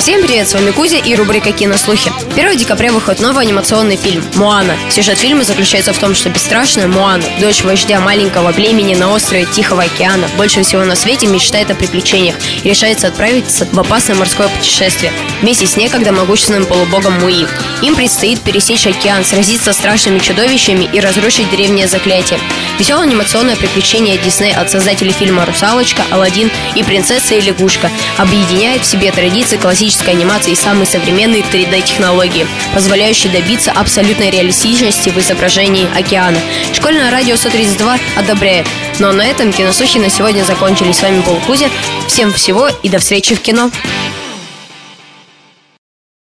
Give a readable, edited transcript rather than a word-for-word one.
Всем привет, с вами Кузя и рубрика «Кинослухи». 1 декабря выходит новый анимационный фильм «Моана». Сюжет фильма заключается в том, что бесстрашная Моана, дочь вождя маленького племени на острове Тихого океана, больше всего на свете мечтает о приключениях и решается отправиться в опасное морское путешествие вместе с некогда могущественным полубогом Муи. Им предстоит пересечь океан, сразиться с страшными чудовищами и разрушить древнее заклятие. Веселое анимационное приключение Дисней от создателей фильма «Русалочка», «Аладдин» и «Принцесса и лягушка» объединяет в себе традиции классической анимации и самые современные 3D-технологии, позволяющие добиться абсолютной реалистичности в изображении океана. Школьное радио 132 одобряет. Ну а на этом кинослухи на сегодня закончились. С вами был Кузя. Всем всего и до встречи в кино.